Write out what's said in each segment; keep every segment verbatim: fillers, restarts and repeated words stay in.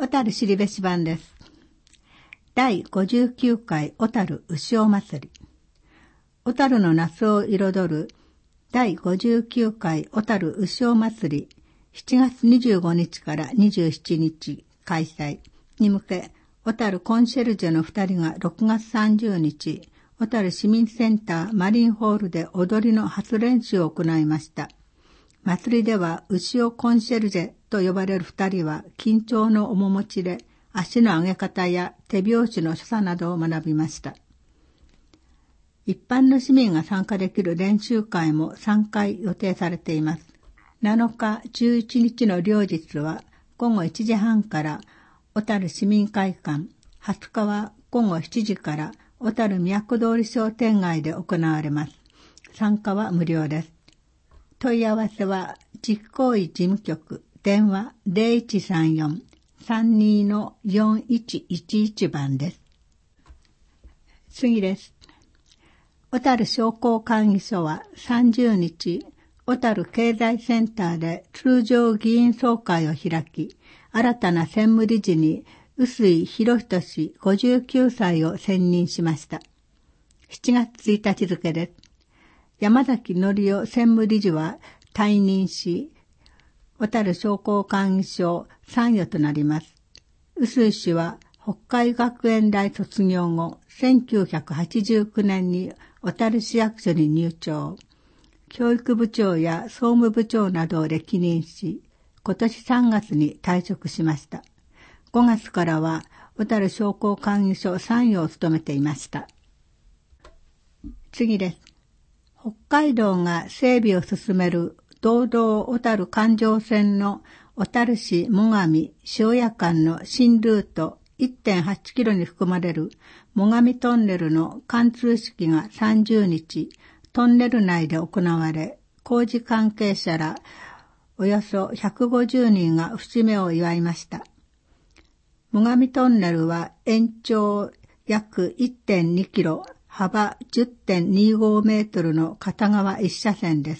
小樽後部市版です。だいごじゅうきゅうかい小樽牛尾祭り。小樽の夏を彩るだいごじゅうきゅうかい小樽牛尾祭りしちがつにじゅうごにちからにじゅうしちにち開催に向け、小樽コンシェルジェのふたりがろくがつさんじゅうにち、小樽市民センターマリンホールで踊りの初練習を行いました。祭りでは牛尾コンシェルジェと呼ばれる二人は緊張の面持ちで足の上げ方や手拍子の所作などを学びました。一般の市民が参加できる練習会もさんかい予定されています。なのか、じゅういちにちの両日はごごいちじはんから小樽市民会館、はつかはごごしちじから小樽都通り商店街で行われます。参加は無料です。問い合わせは実行委事務局電話 ゼロいちさんよん さんに よんいちいちいち 番です。次です。小樽商工会議所はさんじゅうにち、小樽経済センターで通常議員総会を開き、新たな専務理事に臼井博仁氏ごじゅうきゅうさいを選任しました。しちがつついたち付です。山崎則夫専務理事は退任し、小樽商工会議所参与となります。臼井氏は北海学園大卒業後、せんきゅうひゃくはちじゅうきゅうねんに小樽市役所に入庁。教育部長や総務部長などを歴任し、今年さんがつに退職しました。ごがつからは小樽商工会議所参与を務めていました。次です。北海道が整備を進める道道小樽環状線の小樽市最上塩谷間の新ルート いってんはちキロに含まれる最上トンネルの貫通式がさんじゅうにち、トンネル内で行われ、工事関係者らおよそひゃくごじゅうにんが節目を祝いました。最上トンネルは延長約 いってんにキロ、幅 じゅってんにごメートルの片側一車線です。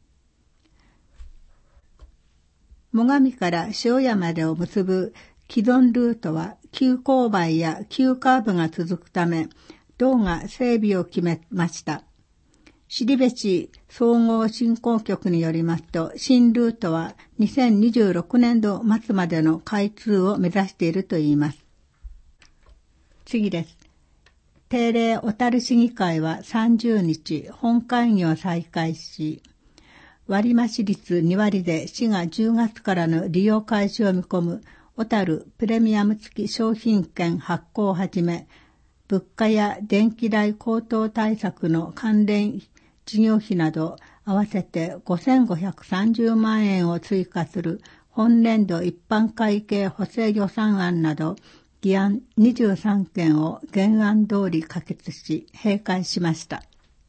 最上から塩谷までを結ぶ既存ルートは急勾配や急カーブが続くため、道が整備を決めました。後部市総合振興局によりますと、新ルートはにせんにじゅうろくねんど末までの開通を目指しているといいます。次です。定例小樽市議会はさんじゅうにち本会議を再開し、割増率にわりで市がじゅうがつからの利用開始を見込む小樽プレミアム付き商品券発行をはじめ、物価や電気代高騰対策の関連事業費など合わせてごせんごひゃくさんじゅうまんえんを追加する本年度一般会計補正予算案など議案にじゅうさんけんを原案通り可決し閉会しました。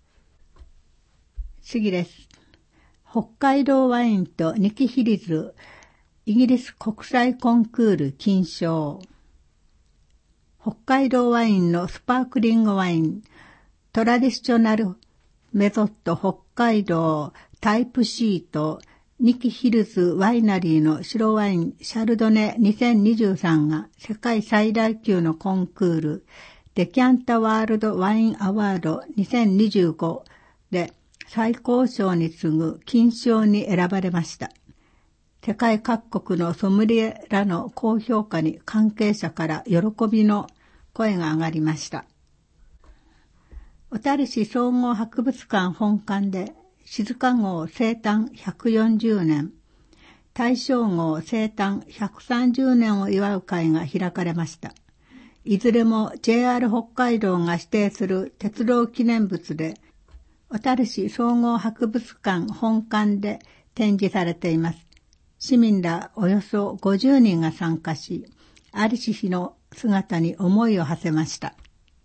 次です。北海道ワインとニキヒリズイギリス国際コンクール金賞。北海道ワインのスパークリングワイントラディショナルメソッド北海道タイプ C とニキヒルズワイナリーの白ワインシャルドネにせんにじゅうさんが世界最大級のコンクールデキャンタワールドワインアワードにせんにじゅうごで最高賞に次ぐ金賞に選ばれました。世界各国のソムリエらの高評価に関係者から喜びの声が上がりました。小樽市総合博物館本館で静号生誕ひゃくよんじゅうねん、大正号生誕ひゃくさんじゅうねんを祝う会が開かれました。いずれも ジェイアール 北海道が指定する鉄道記念物で、小樽市総合博物館本館で展示されています。市民らおよそごじゅうにんが参加し、在りし日の姿に思いを馳せました。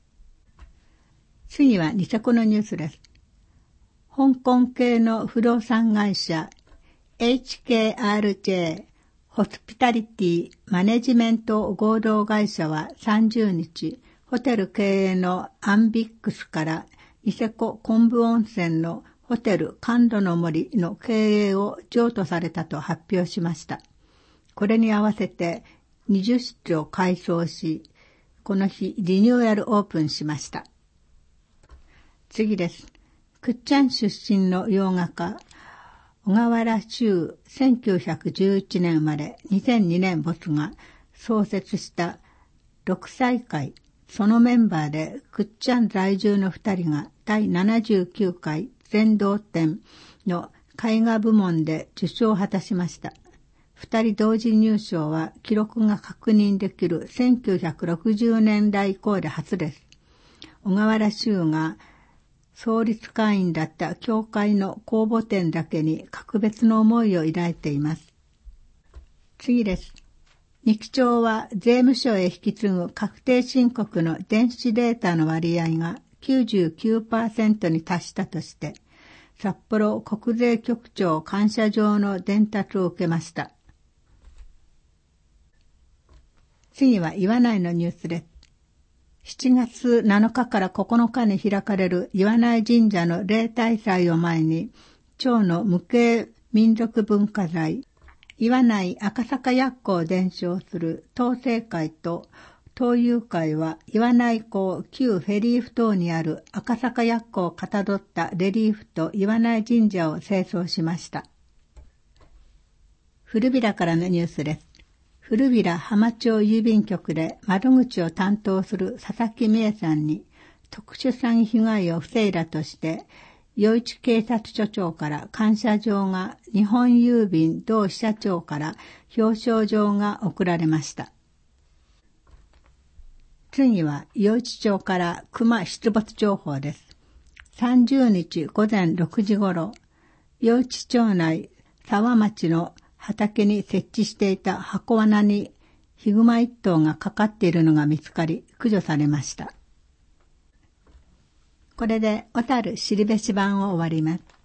次はニセコのニュースです。香港系の不動産会社 エイチケーアールジェー ホスピタリティマネジメント合同会社はさんじゅうにち、ホテル経営のアンビックスからニセコ昆布温泉のホテル甘露の森の経営を譲渡されたと発表しました。これに合わせてにじゅっ室を改装し、この日リニューアルオープンしました。次です。倶知安出身の洋画家、小河原周せんきゅうひゃくじゅういちねん生まれ、にせんにねん没が創設した六斎会、そのメンバーで倶知安在住の二人が第ななじゅうきゅうかい全道展の絵画部門で受賞を果たしました。二人同時入賞は記録が確認できるせんきゅうひゃくろくじゅうねんだい以降で初です。小河原周が創立会員だった教会の公募展だけに格別の思いを抱いています。次です。日記帳は税務署へ引き継ぐ確定申告の電子データの割合が きゅうじゅうきゅうパーセント に達したとして、札幌国税局長感謝状の伝達を受けました。次は岩内のニュースです。しちがつなのかからここのかに開かれる岩内神社の例大祭を前に、町の無形民族文化財、岩内赤坂薬庫を伝承する東正会と東友会は岩内港旧フェリー埠頭にある赤坂薬庫をかたどったレリーフと岩内神社を清掃しました。古平からのニュースです。古平浜町郵便局で窓口を担当する佐々木美恵さんに特殊詐欺被害を防いだとして、余市警察署長から感謝状が、日本郵便同支社長から表彰状が贈られました。次は余市町から熊出没情報です。さんじゅうにちごぜんろくじ頃、余市町内沢町の畑に設置していた箱罠にヒグマ一頭がかかっているのが見つかり、駆除されました。これで小樽知るべし版を終わります。